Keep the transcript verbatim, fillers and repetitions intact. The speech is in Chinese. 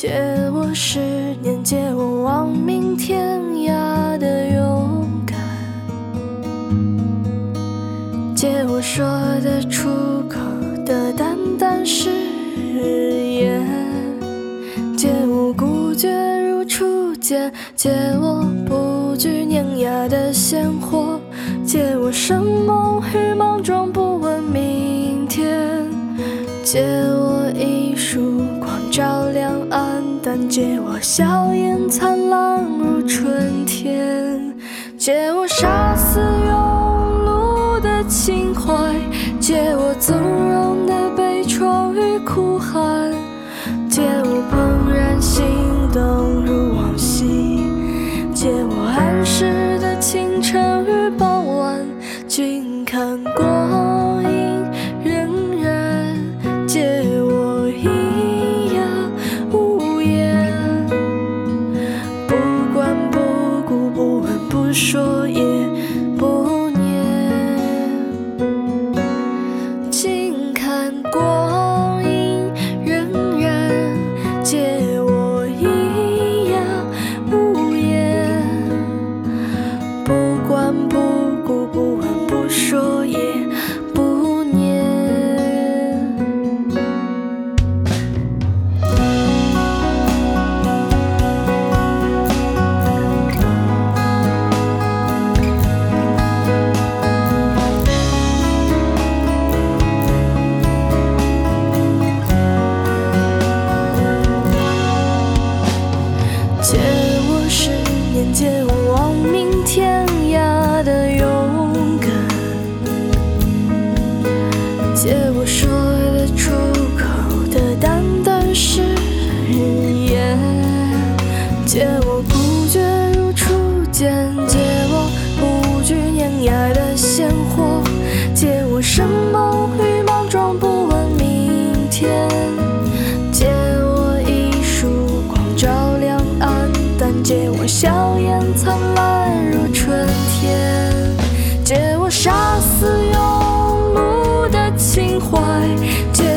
借我十年，借我亡命天涯的勇敢，借我说得出口的淡淡誓言，借我孤绝如初见，借我不惧碾压的鲜活，借我生猛与莽撞，不问明天，借我一束光照亮暗淡，借我笑颜灿烂如春天，借我杀死庸碌的情怀，借我纵容的悲怆与哭喊，借我怦然心动如往昔，借我安适的清晨与傍晚，君看光阴荏苒，借我咿呀无言，不管不顾，不问不说也不念，静看光阴荏苒，借我咿呀无言，不管不顾，不问不说也不念。借我十年，借我亡命天涯的勇敢，借我说得出口的淡淡誓言，借我孤绝如初见，借我不惧碾压的鲜活，借我生猛与莽撞，不问明天，借我一束光照亮暗淡，借我笑颜灿烂如春天，借我杀死庸碌的情怀，借